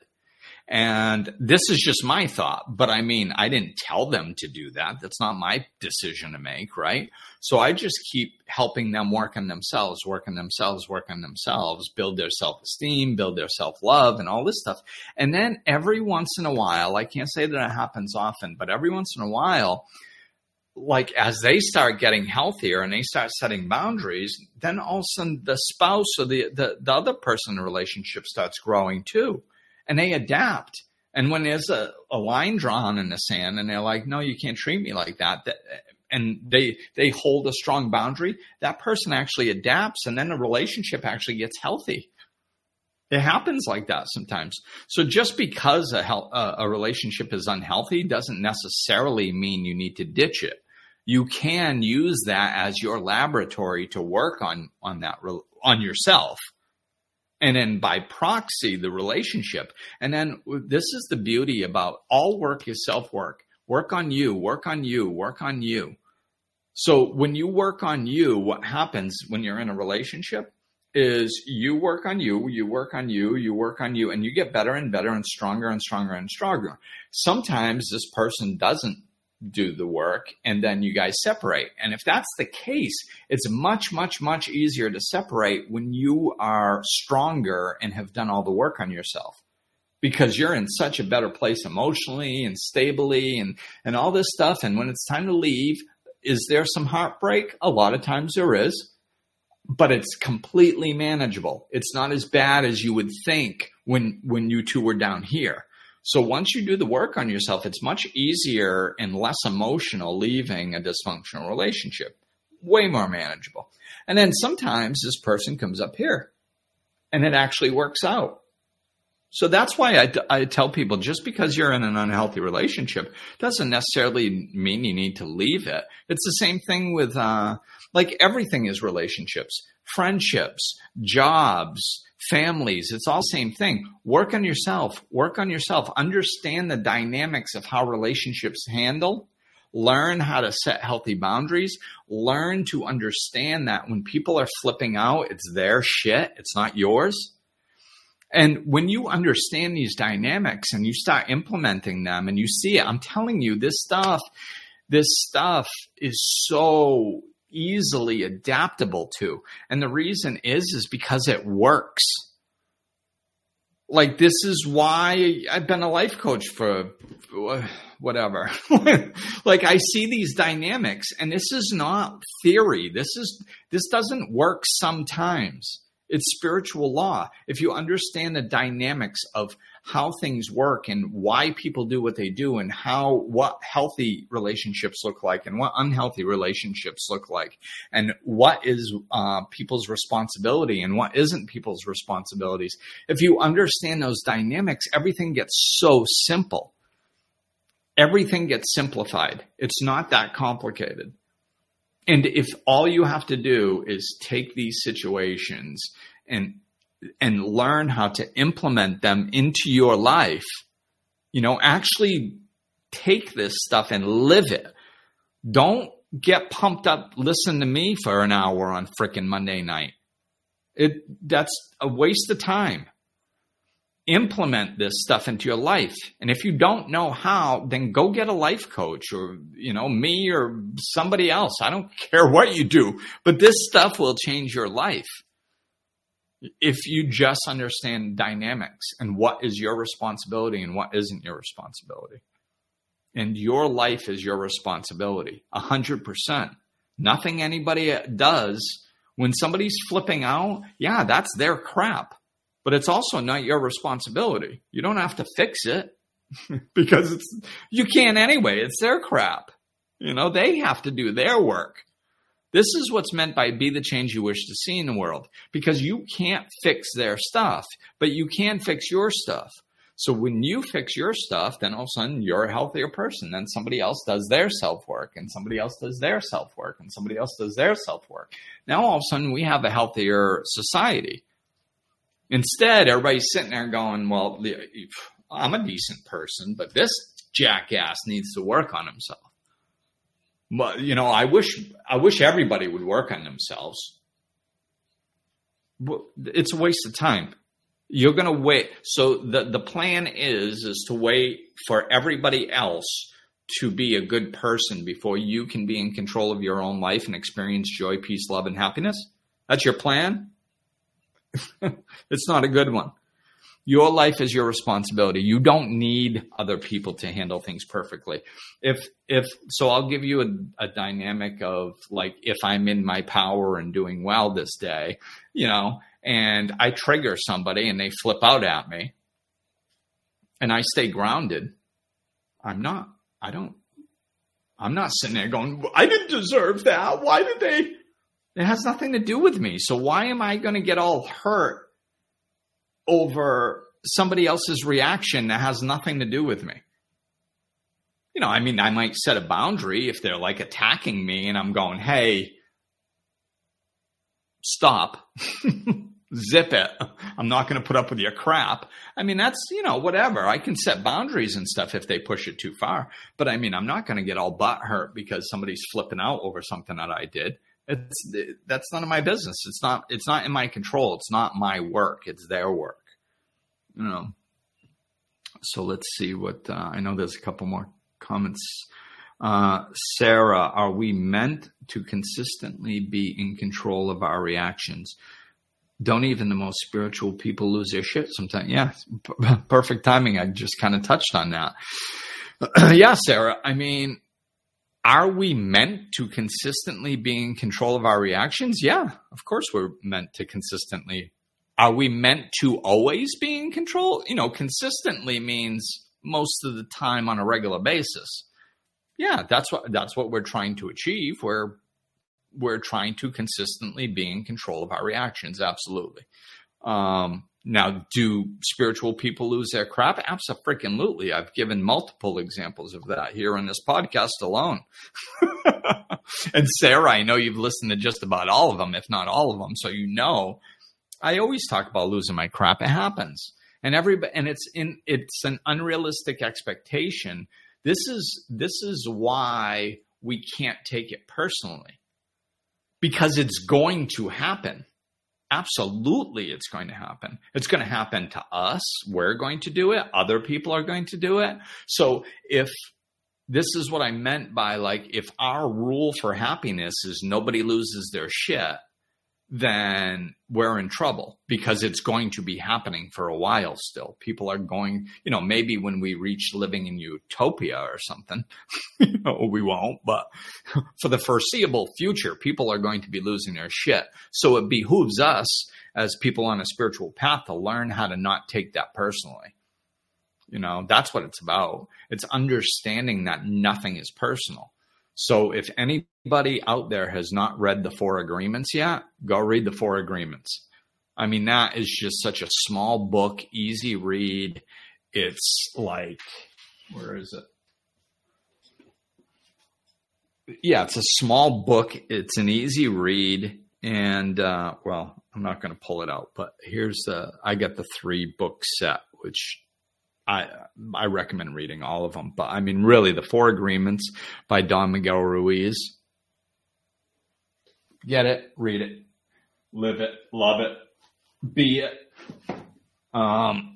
And this is just my thought, but I mean, I didn't tell them to do that. That's not my decision to make, right? So I just keep helping them work on themselves, work on themselves, work on themselves, build their self-esteem, build their self-love and all this stuff. And then every once in a while, I can't say that it happens often, but every once in a while, like as they start getting healthier and they start setting boundaries, then all of a sudden the spouse or the, the, the other person in the relationship starts growing too. And they adapt. And when there's a, a line drawn in the sand and they're like, no, you can't treat me like that, that and they they hold a strong boundary, that person actually adapts, and then the relationship actually gets healthy. It happens like that sometimes. So just because a, health, uh, a relationship is unhealthy doesn't necessarily mean you need to ditch it. You can use that as your laboratory to work on on that on yourself. And then by proxy, the relationship. And then this is the beauty about all work is self-work. Work on you, work on you, work on you. So when you work on you, what happens when you're in a relationship is you work on you, you work on you, you work on you, and you get better and better and stronger and stronger and stronger. Sometimes this person doesn't do the work, and then you guys separate. And if that's the case, it's much, much, much easier to separate when you are stronger and have done all the work on yourself, because you're in such a better place emotionally and stably and, and all this stuff. And when it's time to leave, is there some heartbreak? A lot of times there is. But it's completely manageable. It's not as bad as you would think when when you two were down here. So once you do the work on yourself, it's much easier and less emotional leaving a dysfunctional relationship. Way more manageable. And then sometimes this person comes up here and it actually works out. So that's why I, I tell people, just because you're in an unhealthy relationship doesn't necessarily mean you need to leave it. It's the same thing with, uh, like everything is relationships, friendships, jobs, families. It's all the same thing. Work on yourself. Work on yourself. Understand the dynamics of how relationships handle. Learn how to set healthy boundaries. Learn to understand that when people are flipping out, it's their shit. It's not yours. And when you understand these dynamics and you start implementing them and you see it, I'm telling you, this stuff, this stuff is so easily adaptable to. And the reason is, is because it works. Like, this is why I've been a life coach for whatever. Like, I see these dynamics, and this is not theory. This is, this doesn't work sometimes. It's spiritual law. If you understand the dynamics of how things work and why people do what they do and how, what healthy relationships look like and what unhealthy relationships look like and what is uh, people's responsibility and what isn't people's responsibilities. If you understand those dynamics, everything gets so simple. Everything gets simplified. It's not that complicated. And if all you have to do is take these situations and and learn how to implement them into your life, you know, actually take this stuff and live it. Don't get pumped up, listen to me for an hour on frickin' Monday night. It that's a waste of time. Implement this stuff into your life. And if you don't know how, then go get a life coach or, you know, me or somebody else. I don't care what you do, but this stuff will change your life. If you just understand dynamics and what is your responsibility and what isn't your responsibility. And your life is your responsibility, a hundred percent. Nothing anybody does. When somebody's flipping out, yeah, that's their crap. But it's also not your responsibility. You don't have to fix it because it's you can't anyway. It's their crap. You know, they have to do their work. This is what's meant by be the change you wish to see in the world, because you can't fix their stuff, but you can fix your stuff. So when you fix your stuff, then all of a sudden you're a healthier person. Then somebody else does their self-work and somebody else does their self-work and somebody else does their self-work. Now all of a sudden we have a healthier society. Instead, everybody's sitting there going, well, I'm a decent person, but this jackass needs to work on himself. But, you know, I wish I wish everybody would work on themselves. But it's a waste of time. You're going to wait. So the, the plan is, is to wait for everybody else to be a good person before you can be in control of your own life and experience joy, peace, love, and happiness. That's your plan? It's not a good one. Your life is your responsibility. You don't need other people to handle things perfectly. If, if, so I'll give you a, a dynamic of like, if I'm in my power and doing well this day, you know, and I trigger somebody and they flip out at me and I stay grounded, I'm not, I don't, I'm not sitting there going, I didn't deserve that. Why did they? It has nothing to do with me. So why am I going to get all hurt over somebody else's reaction that has nothing to do with me? You know, I mean, I might set a boundary if they're like attacking me and I'm going, hey, stop. Zip it. I'm not going to put up with your crap. I mean, that's, you know, whatever. I can set boundaries and stuff if they push it too far. But I mean, I'm not going to get all butthurt because somebody's flipping out over something that I did. It's, that's none of my business. It's not, it's not in my control. It's not my work. It's their work, you know? So let's see what, uh, I know there's a couple more comments. Uh, Sarah, are we meant to consistently be in control of our reactions? Don't even the most spiritual people lose their shit sometimes? Yeah, p- perfect timing. I just kind of touched on that. Yeah, Sarah, I mean, are we meant to consistently be in control of our reactions? Yeah, of course we're meant to consistently. Are we meant to always be in control? You know, consistently means most of the time on a regular basis. Yeah, that's what that's what we're trying to achieve. We're we're trying to consistently be in control of our reactions. Absolutely. Um, now, do spiritual people lose their crap? Absolutely. I've given multiple examples of that here on this podcast alone. And Sarah, I know you've listened to just about all of them, if not all of them. So you know, I always talk about losing my crap. It happens, and everybody, and it's in it's an unrealistic expectation. This is this is why we can't take it personally, because it's going to happen. Absolutely, it's going to happen. It's going to happen to us. We're going to do it. Other people are going to do it. So if this is what I meant by, like, if our rule for happiness is nobody loses their shit, then we're in trouble, because it's going to be happening for a while still. People are going, you know, maybe when we reach living in utopia or something, you know, we won't, but for the foreseeable future, people are going to be losing their shit. So it behooves us as people on a spiritual path to learn how to not take that personally. You know, that's what it's about. It's understanding that nothing is personal. So if anybody out there has not read the Four Agreements yet, go read the Four Agreements. I mean, that is just such a small book, easy read. It's like, where is it? Yeah, it's a small book. It's an easy read. And, uh, well, I'm not going to pull it out, but here's the, I got the three book set, which I I recommend reading all of them. But I mean, really, the Four Agreements by Don Miguel Ruiz. Get it, read it, live it, love it, be it. Um,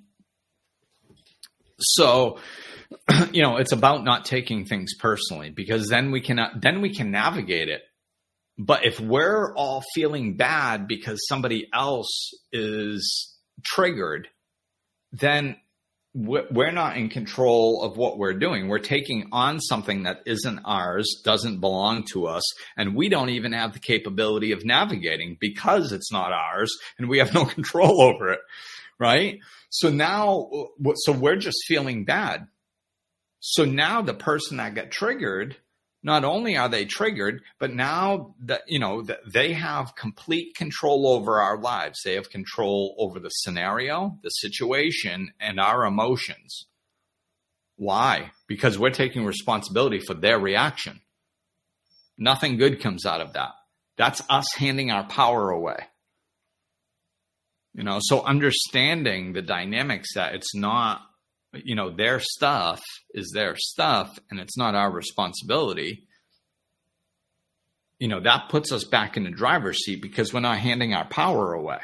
so, you know, it's about not taking things personally, because then we can then we can navigate it. But if we're all feeling bad because somebody else is triggered, then we're not in control of what we're doing. We're taking on something that isn't ours, doesn't belong to us, and we don't even have the capability of navigating because it's not ours and we have no control over it, right? So now, so we're just feeling bad. So now the person that got triggered, not only are they triggered, but now that, you know, that they have complete control over our lives. They have control over the scenario, the situation, and our emotions. Why? Because we're taking responsibility for their reaction. Nothing good comes out of that. That's us handing our power away. You know, so understanding the dynamics that it's not, you know, their stuff is their stuff and it's not our responsibility. You know, that puts us back in the driver's seat because we're not handing our power away.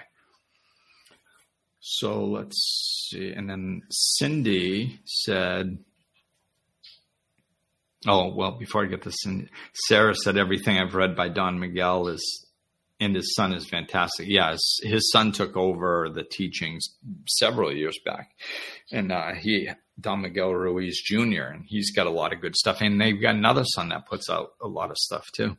So let's see. And then Cindy said, oh, well, before I get to Cindy, Sarah said everything I've read by Don Miguel is, and his son is fantastic. Yes, his son took over the teachings several years back. And uh, he, Don Miguel Ruiz Junior, and he's got a lot of good stuff. And they've got another son that puts out a lot of stuff too.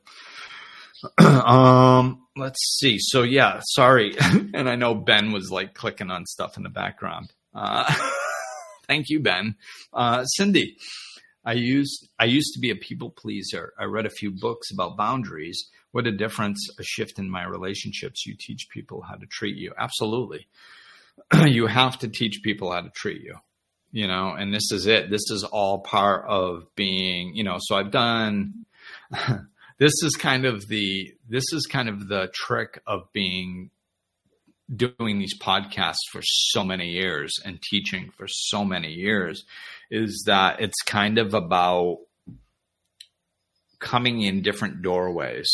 um, let's see. So yeah, sorry. And I know Ben was like clicking on stuff in the background. Uh, thank you, Ben. Uh, Cindy, I used, I used to be a people pleaser. I read a few books about boundaries. What a difference, a shift in my relationships. You teach people how to treat you. Absolutely. You have to teach people how to treat you, you know, and this is it. This is all part of being, you know, so I've done, this is kind of the, this is kind of the trick of being doing these podcasts for so many years and teaching for so many years is that it's kind of about coming in different doorways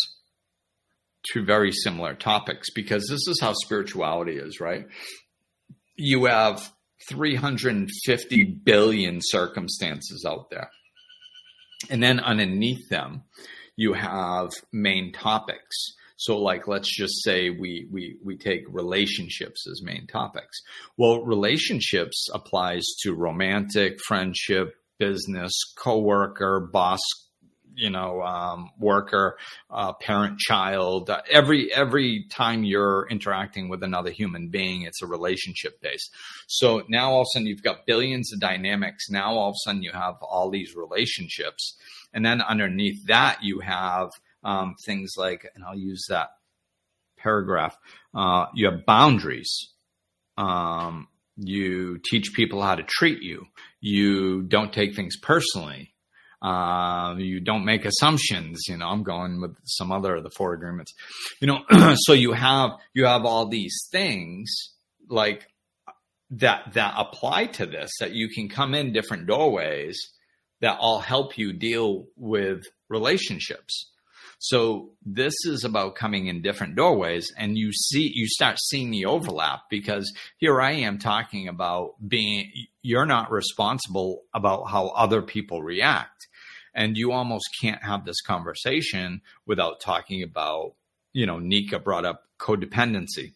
to very similar topics, because this is how spirituality is, right? You have three hundred fifty billion circumstances out there. And then underneath them, you have main topics. So like, let's just say we, we, we take relationships as main topics. Well, relationships applies to romantic, friendship, business, coworker, boss, you know, um, worker, uh, parent, child. Uh, every, every time you're interacting with another human being, it's a relationship base. So now all of a sudden you've got billions of dynamics. Now all of a sudden you have all these relationships. And then underneath that, you have um, things like, and I'll use that paragraph, uh, you have boundaries. Um, you teach people how to treat you. You don't take things personally. Uh, you don't make assumptions. You know, I'm going with some other of the four agreements, you know, so you have, you have all these things like that, that apply to this, that you can come in different doorways that all help you deal with relationships. So this is about coming in different doorways, and you see, you start seeing the overlap, because here I am talking about being, you're not responsible about how other people react. And you almost can't have this conversation without talking about, you know, Nika brought up codependency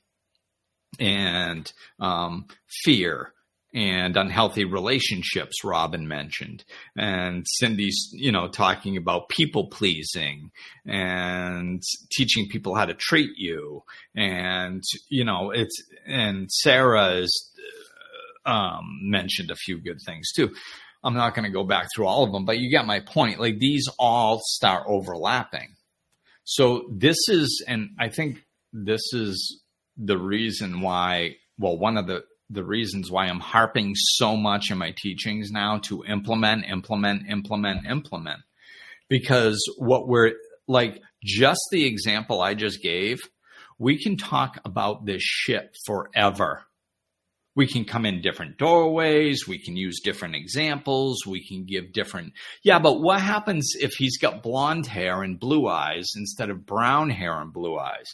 and um, fear and unhealthy relationships, Robin mentioned, and Cindy's, you know, talking about people pleasing and teaching people how to treat you. And, you know, it's, and Sarah's um, mentioned a few good things too. I'm not going to go back through all of them, but you get my point. Like, these all start overlapping. So this is, and I think this is the reason why, well, one of the, the reasons why I'm harping so much in my teachings now to implement, implement, implement, implement, because what we're like, just the example I just gave, we can talk about this shit forever. We can come in different doorways. We can use different examples. We can give different, yeah, but what happens if he's got blonde hair and blue eyes instead of brown hair and blue eyes?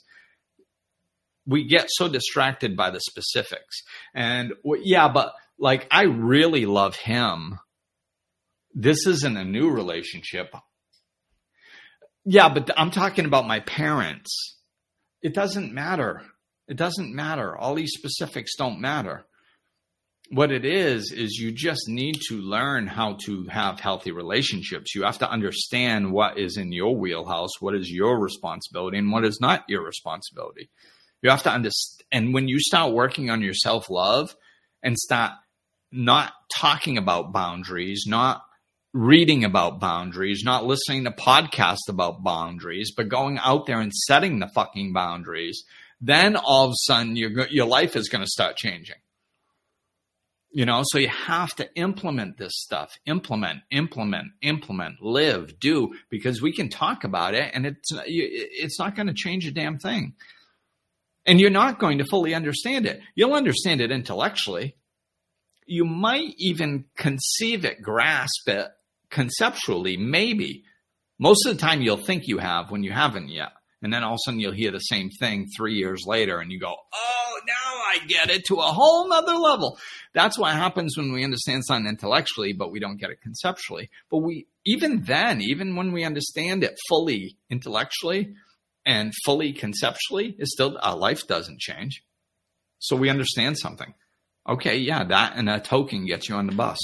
We get so distracted by the specifics. And yeah, but like, I really love him. This isn't a new relationship. Yeah, but I'm talking about my parents. It doesn't matter. It doesn't matter. All these specifics don't matter. What it is, is you just need to learn how to have healthy relationships. You have to understand what is in your wheelhouse, what is your responsibility, and what is not your responsibility. You have to understand. And when you start working on your self-love and start not talking about boundaries, not reading about boundaries, not listening to podcasts about boundaries, but going out there and setting the fucking boundaries, then all of a sudden your, your life is going to start changing. You know, so you have to implement this stuff, implement, implement, implement, live, do, because we can talk about it and it's, it's not going to change a damn thing. And you're not going to fully understand it. You'll understand it intellectually. You might even conceive it, grasp it conceptually, maybe. Most of the time you'll think you have when you haven't yet. And then all of a sudden you'll hear the same thing three years later and you go, oh, now I get it to a whole nother level. That's what happens when we understand something intellectually, but we don't get it conceptually. But we, even then, even when we understand it fully intellectually and fully conceptually, it's still, our life doesn't change. So we understand something. Okay, yeah, that and a token gets you on the bus.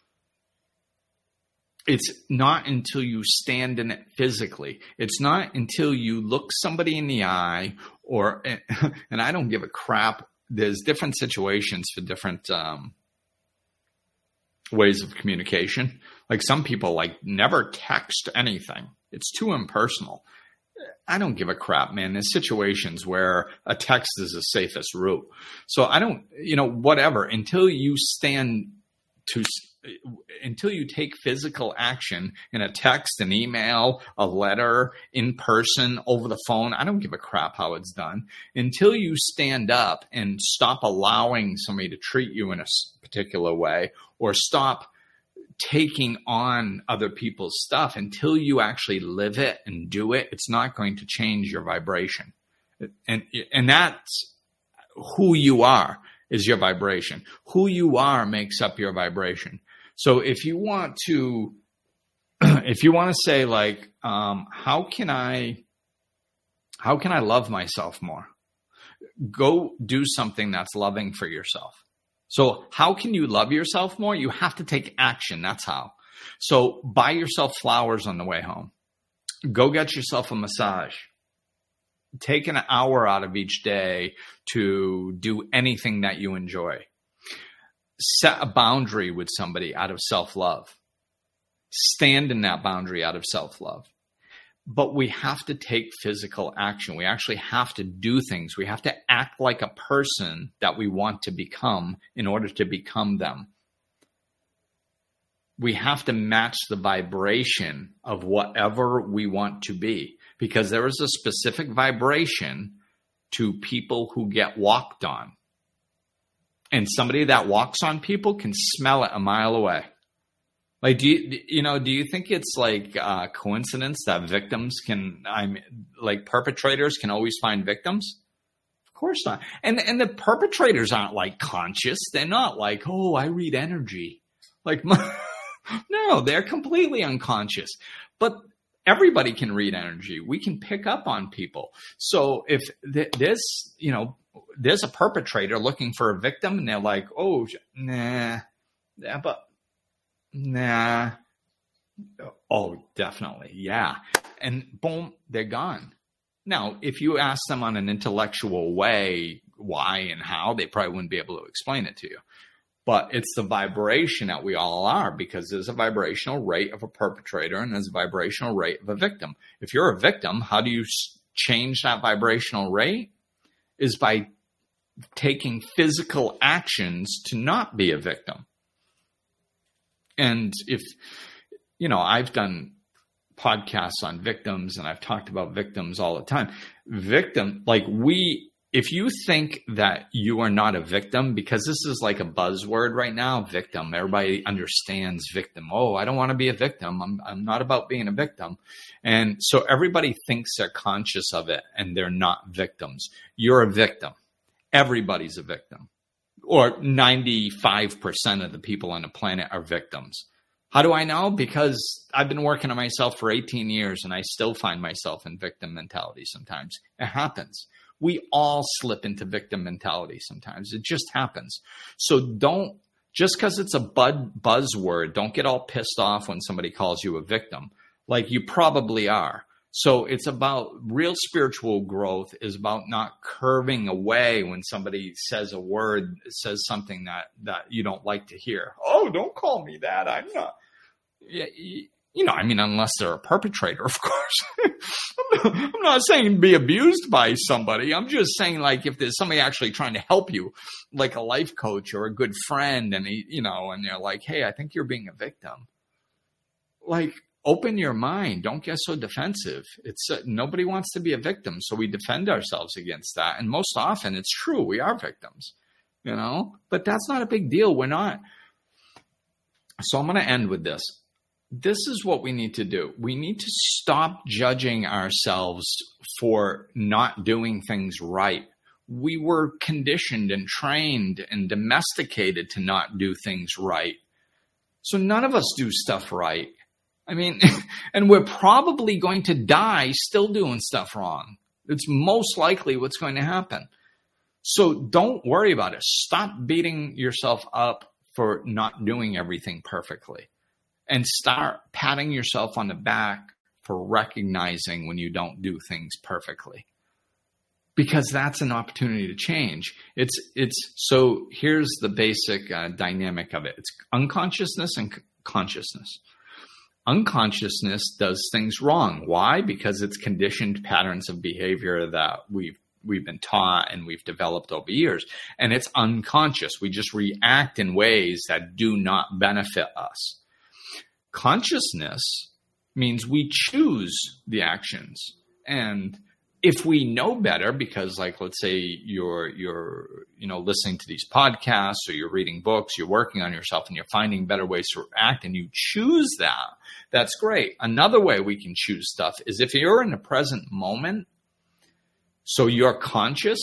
It's not until you stand in it physically. It's not until you look somebody in the eye or, and I don't give a crap. There's different situations for different um, ways of communication. Like some people like never text anything. It's too impersonal. I don't give a crap, man. There's situations where a text is the safest route. So I don't, you know, whatever, until you stand to until you take physical action in a text, an email, a letter, in person, over the phone, I don't give a crap how it's done, until you stand up and stop allowing somebody to treat you in a particular way, or stop taking on other people's stuff, until you actually live it and do it, it's not going to change your vibration. And, and that's who you are, is your vibration. Who you are makes up your vibration. So if you want to, if you want to say like, um, how can I, how can I love myself more? Go do something that's loving for yourself. So how can you love yourself more? You have to take action. That's how. So buy yourself flowers on the way home. Go get yourself a massage. Take an hour out of each day to do anything that you enjoy. Set a boundary with somebody out of self-love. Stand in that boundary out of self-love. But we have to take physical action. We actually have to do things. We have to act like a person that we want to become in order to become them. We have to match the vibration of whatever we want to be, because there is a specific vibration to people who get walked on. And somebody that walks on people can smell it a mile away. Like, do you, you know, do you think it's like uh, coincidence that victims can, I'm like perpetrators can always find victims? Of course not. And and the perpetrators aren't like conscious. They're not like, oh, I read energy. Like, no, they're completely unconscious. But everybody can read energy. We can pick up on people. So if th- this, you know, there's a perpetrator looking for a victim and they're like, oh, nah, yeah, but nah. Oh, definitely. Yeah. And boom, they're gone. Now, if you ask them on an intellectual way, why and how, they probably wouldn't be able to explain it to you. But it's the vibration that we all are, because there's a vibrational rate of a perpetrator and there's a vibrational rate of a victim. If you're a victim, how do you change that vibrational rate? Is by taking physical actions to not be a victim. And if, you know, I've done podcasts on victims and I've talked about victims all the time. Victim, like we, if you think that you are not a victim, because this is like a buzzword right now, victim, everybody understands victim. Oh, I don't want to be a victim. I'm, I'm not about being a victim. And so everybody thinks they're conscious of it and they're not victims. You're a victim. Everybody's a victim. Or ninety-five percent of the people on the planet are victims. How do I know? Because I've been working on myself for eighteen years and I still find myself in victim mentality sometimes. It happens. We all slip into victim mentality sometimes. It just happens. So don't, just because it's a bud, buzzword, don't get all pissed off when somebody calls you a victim. Like you probably are. So it's about real spiritual growth is about not curving away when somebody says a word, says something that, that you don't like to hear. Oh, don't call me that. I'm not. Yeah, you know, I mean, unless they're a perpetrator, of course. I'm, not, I'm not saying be abused by somebody. I'm just saying, like, if there's somebody actually trying to help you, like a life coach or a good friend, and he, you know, and they're like, hey, I think you're being a victim. Like, open your mind. Don't get so defensive. It's uh, nobody wants to be a victim, so we defend ourselves against that. And most often, it's true. We are victims, you know. But that's not a big deal. We're not. So I'm going to end with this. This is what we need to do. We need to stop judging ourselves for not doing things right. We were conditioned and trained and domesticated to not do things right. So none of us do stuff right. I mean, and we're probably going to die still doing stuff wrong. It's most likely what's going to happen. So don't worry about it. Stop beating yourself up for not doing everything perfectly. And start patting yourself on the back for recognizing when you don't do things perfectly. Because that's an opportunity to change. It's it's so here's the basic uh, dynamic of it. It's unconsciousness and c- consciousness. Unconsciousness does things wrong. Why? Because it's conditioned patterns of behavior that we've we've been taught and we've developed over years. And it's unconscious. We just react in ways that do not benefit us. Consciousness means we choose the actions. And if we know better, because like, let's say you're, you're, you know, listening to these podcasts or you're reading books, you're working on yourself and you're finding better ways to act and you choose that, that's great. Another way we can choose stuff is if you're in the present moment, so you're conscious,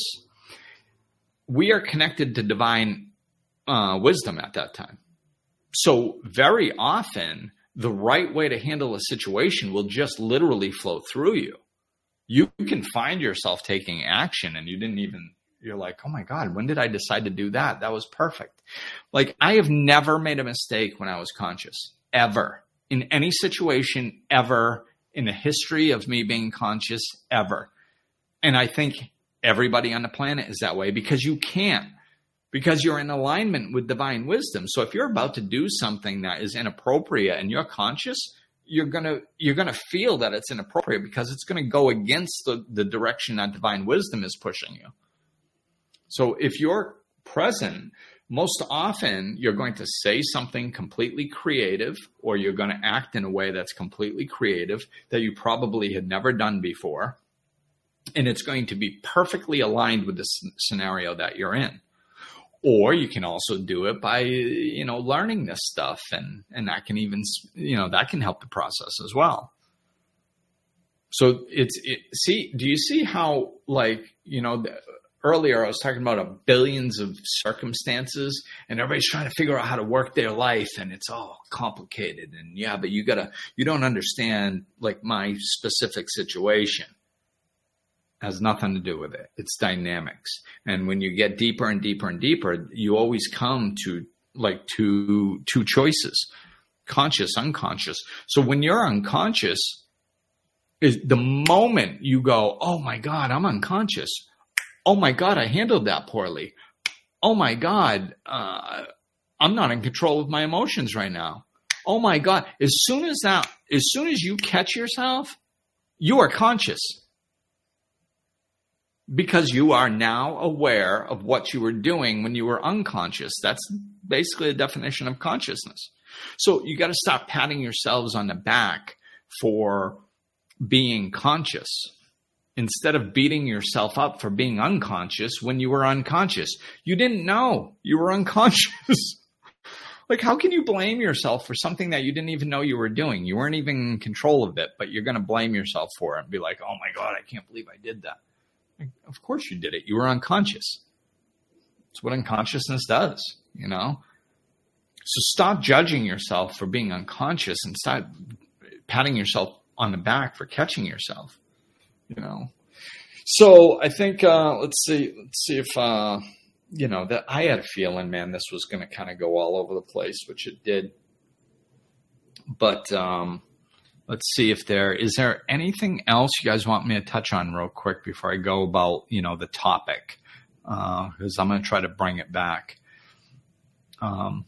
we are connected to divine uh, wisdom at that time. So very often the right way to handle a situation will just literally flow through you. You can find yourself taking action and you didn't even, you're like, oh my God, when did I decide to do that? That was perfect. Like I have never made a mistake when I was conscious, ever, in any situation, ever, in the history of me being conscious, ever. And I think everybody on the planet is that way because you can't, because you're in alignment with divine wisdom. So if you're about to do something that is inappropriate and you're conscious, you're going to, you're going to feel that it's inappropriate because it's going to go against the, the direction that divine wisdom is pushing you. So if you're present, most often you're going to say something completely creative or you're going to act in a way that's completely creative that you probably had never done before. And it's going to be perfectly aligned with the scenario that you're in. Or you can also do it by, you know, learning this stuff and, and that can even, you know, that can help the process as well. So it's, it, see, do you see how like, you know, the, earlier I was talking about a billions of circumstances and everybody's trying to figure out how to work their life and it's all complicated and yeah, but you gotta, you don't understand like my specific situation. Has nothing to do with it. It's dynamics. And when you get deeper and deeper and deeper, you always come to like two, two choices, conscious, unconscious. So when you're unconscious, is the moment you go, oh my God, I'm unconscious. Oh my God, I handled that poorly. Oh my God, uh, I'm not in control of my emotions right now. Oh my God. As soon as that, as soon as you catch yourself, you are conscious. Because you are now aware of what you were doing when you were unconscious. That's basically a definition of consciousness. So you got to stop patting yourselves on the back for being conscious instead of beating yourself up for being unconscious when you were unconscious. You didn't know you were unconscious. Like, how can you blame yourself for something that you didn't even know you were doing? You weren't even in control of it, but you're going to blame yourself for it and be like, oh my God, I can't believe I did that. Of course you did it. You were unconscious. It's what unconsciousness does, you know? So stop judging yourself for being unconscious and start patting yourself on the back for catching yourself, you know? So I think, uh, let's see, let's see if, uh, you know, that I had a feeling, man, this was going to kind of go all over the place, which it did. But, um, let's see if there, is there anything else you guys want me to touch on real quick before I go about, you know, the topic? Uh, cause I'm going to try to bring it back. Um,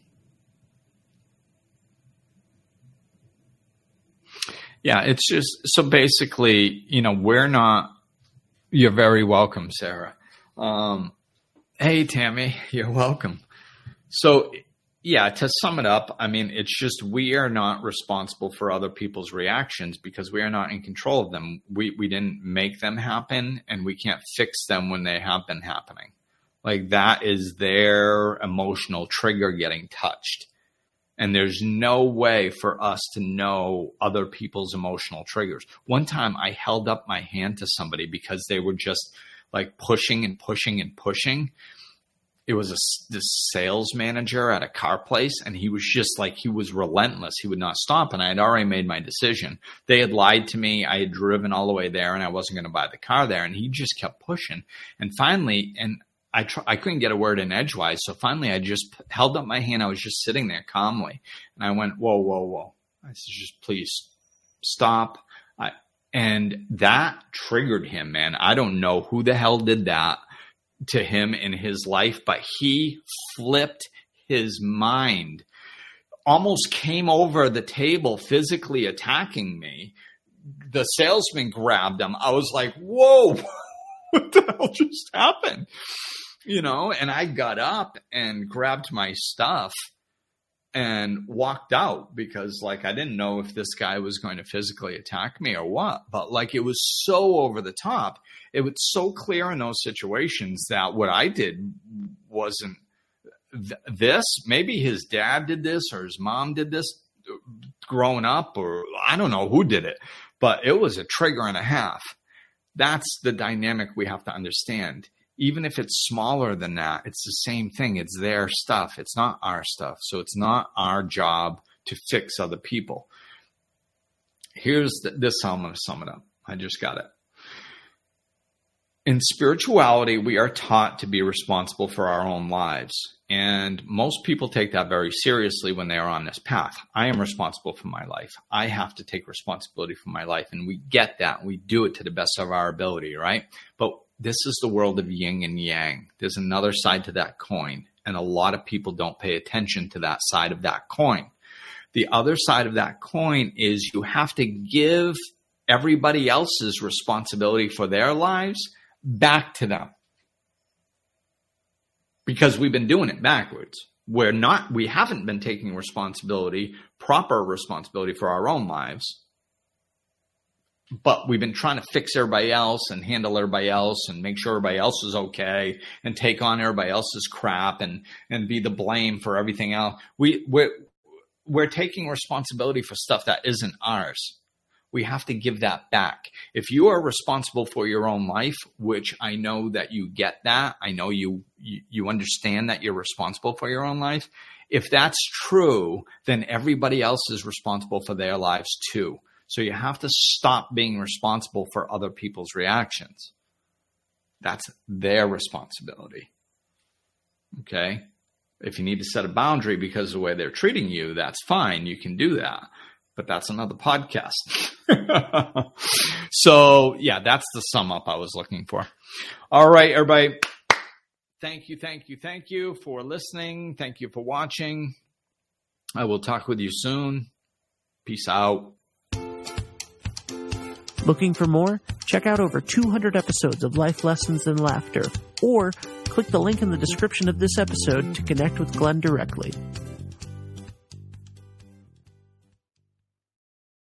yeah, it's just, so basically, you know, we're not, you're very welcome, Sarah. Um, hey, Tammy, you're welcome. So, yeah, to sum it up, I mean, it's just we are not responsible for other people's reactions because we are not in control of them. We we didn't make them happen, and we can't fix them when they have been happening. Like, that is their emotional trigger getting touched. And there's no way for us to know other people's emotional triggers. One time I held up my hand to somebody because they were just like pushing and pushing and pushing. It was a this sales manager at a car place, and he was just like, he was relentless. He would not stop, and I had already made my decision. They had lied to me. I had driven all the way there, and I wasn't going to buy the car there, and he just kept pushing. And finally, and I tr- I couldn't get a word in edgewise, so finally I just held up my hand. I was just sitting there calmly, and I went, whoa, whoa, whoa. I said, just please stop. I, and that triggered him, man. I don't know who the hell did that to him in his life, but he flipped his mind, almost came over the table physically attacking me. The salesman grabbed him. I was like, whoa, what the hell just happened? You know, and I got up and grabbed my stuff and walked out because, like, I didn't know if this guy was going to physically attack me or what. But, like, it was so over the top. It was so clear in those situations that what I did wasn't th- this. Maybe his dad did this or his mom did this growing up, or I don't know who did it. But it was a trigger and a half. That's the dynamic we have to understand. Even if it's smaller than that, it's the same thing. It's their stuff. It's not our stuff. So it's not our job to fix other people. Here's the, this how I'm going to sum it up. I just got it. In spirituality, we are taught to be responsible for our own lives. And most people take that very seriously when they are on this path. I am responsible for my life. I have to take responsibility for my life. And we get that. We do it to the best of our ability, right? But this is the world of yin and yang. There's another side to that coin. And a lot of people don't pay attention to that side of that coin. The other side of that coin is you have to give everybody else's responsibility for their lives back to them. Because we've been doing it backwards. We're not, we haven't been taking responsibility, proper responsibility for our own lives. But we've been trying to fix everybody else and handle everybody else and make sure everybody else is okay and take on everybody else's crap and, and be the blame for everything else. We, we're, we're taking responsibility for stuff that isn't ours. We have to give that back. If you are responsible for your own life, which I know that you get that, I know you, you, you understand that you're responsible for your own life. If that's true, then everybody else is responsible for their lives too. So you have to stop being responsible for other people's reactions. That's their responsibility. Okay? If you need to set a boundary because of the way they're treating you, that's fine. You can do that. But that's another podcast. So, yeah, that's the sum up I was looking for. All right, everybody. Thank you, thank you, thank you for listening. Thank you for watching. I will talk with you soon. Peace out. Looking for more? Check out over two hundred episodes of Life Lessons and Laughter, or click the link in the description of this episode to connect with Glenn directly.